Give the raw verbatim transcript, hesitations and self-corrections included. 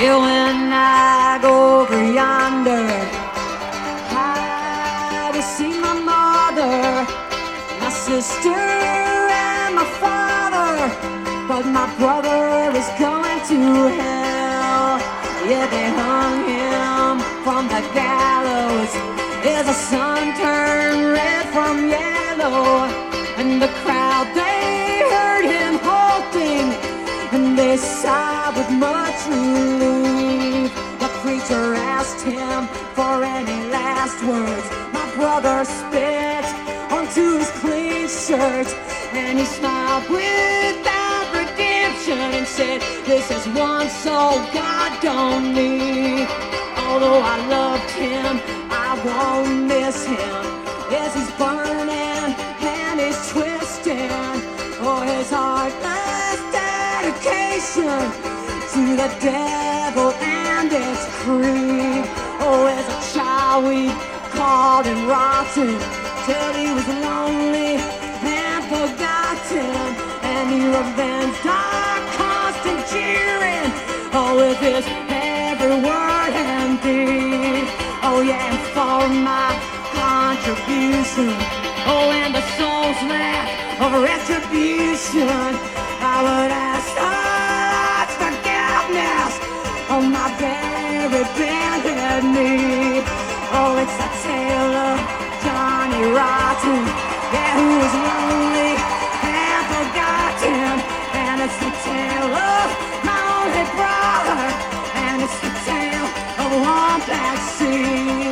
Yeah, when I go over yonder, I will see my mother, my sister, and my father. But my brother is going to hell. Yeah, they hung him from the gallows as the sun turned red from yellow. And the crowd, they heard him halting, and they sighed with much relief. The preacher asked him for any last words. My brother spit onto his clean shirt, and he smiled without redemption and said, "This is one soul God don't need." Although I loved him, I won't miss him as he's burning and he's twisting. Oh, his heartless dedication to the devil and its creed. Oh, as a child we called him rotten till he was lonely and forgotten, and he revenged our constant jeering. Oh, with his every word and deed. Oh yeah, and for my contribution, oh, and the soul's lack of retribution, I would ask God's forgiveness on my very bended knee. Oh, it's the tale of Johnny Rotten, yeah, who was lonely and forgotten. And it's the tale of my only brother, and it's the tale of one black sea.